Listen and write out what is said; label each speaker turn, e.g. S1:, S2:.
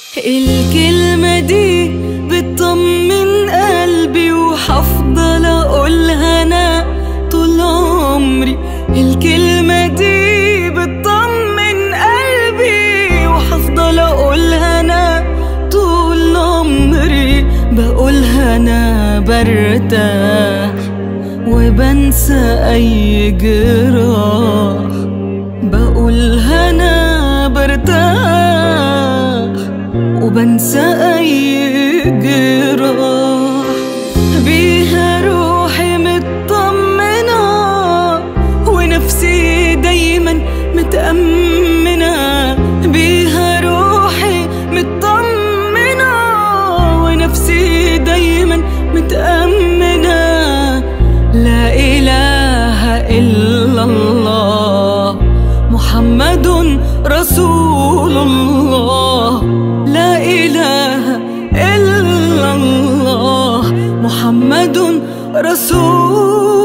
S1: الكلمة دي بتطمن قلبي وحفضل أقولها أنا طول عمري. الكلمة دي بتطمن قلبي وحفضل أقولها أنا طول عمري. بقولها أنا برتاح وبنسى أي جراح. بقولها أنا برتاح وبنسى أي جراح. بيها روحي مطمنة ونفسي دايما متأمنة. بيها روحي مطمنة ونفسي دايما متأمنة. لا إله إلا الله محمد رسول الله. لا إله إلا الله محمد رسول